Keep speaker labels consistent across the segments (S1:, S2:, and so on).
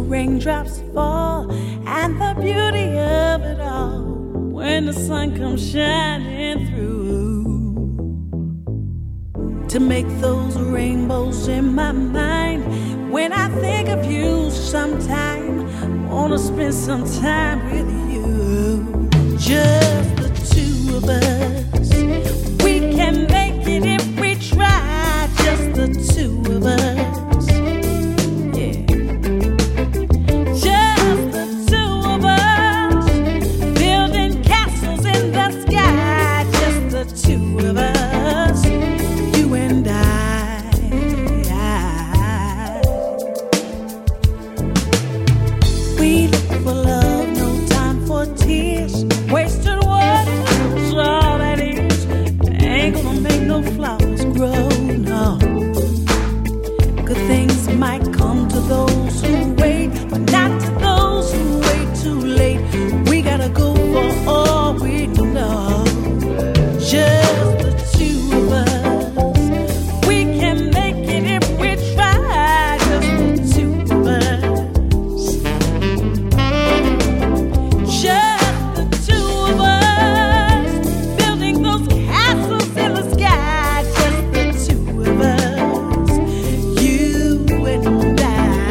S1: raindrops fall, and the beauty of it all when the sun comes shining through to make those rainbows in my mind. When I think of you sometime, wanna spend some time with you. Just the two of us, we can make it if we try. Just the two of us, yeah. Just the two of us, building castles in the sky. Just the two of us, you and I. We look for love, no time for tears. Wasted water's all that is. Ain't gonna make no flowers grow, no. Good things might come to those who wait, but not to those who wait too late. We gotta go for all we know. Just the two of us, we can make it if we try. Just the two of us. Just the two of us, building those castles in the sky. Just the two of us, you and I.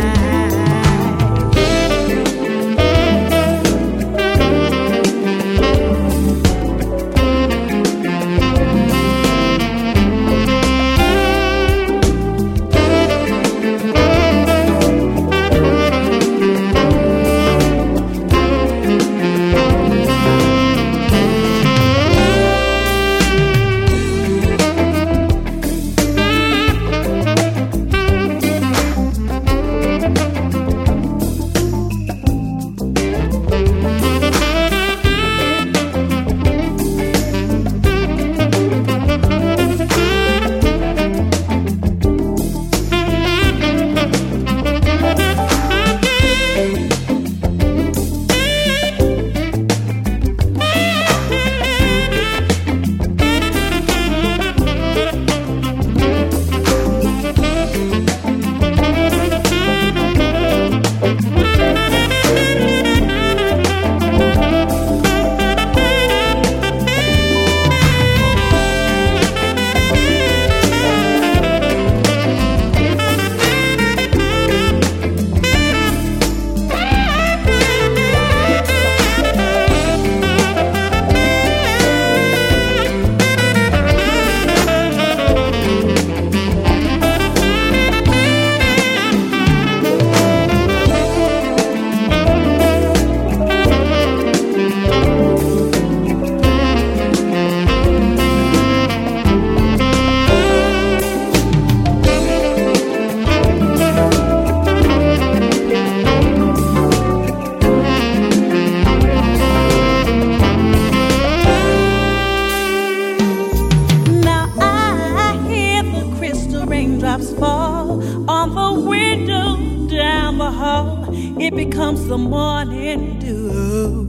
S1: Raindrops fall on the window down the hall. It becomes the morning dew.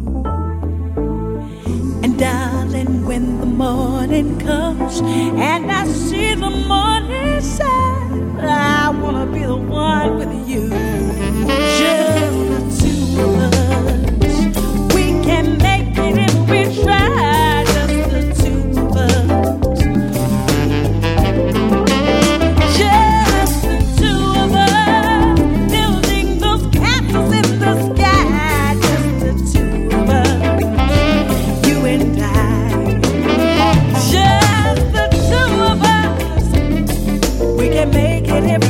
S1: And darling, when the morning comes and I see the morning sun, I wanna be the one with you. Just the two of us, we can make it if we try. Just the two of us. Make it